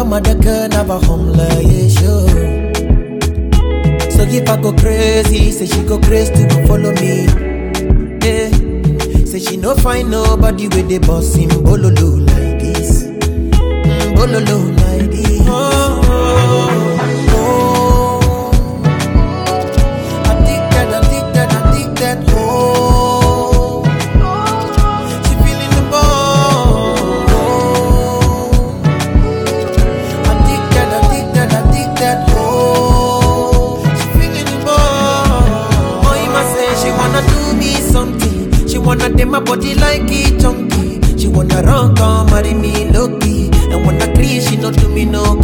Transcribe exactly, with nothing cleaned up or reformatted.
mother can have a home like a show. So if I go crazy, say she go crazy to go follow me. Yeah. Say she no find nobody with the boss in bololo like this. Mm, bololo like this. Oh, oh, oh. Addicted, addicted, addicted. Oh, she feeling the ball. Oh, addicted, addicted, addicted. Oh, she feeling the ball. Oh, you must say she wanna do me something. She wanna take my body like it chunky. She wanna run, come marry me low key. And when I clean, she not do me no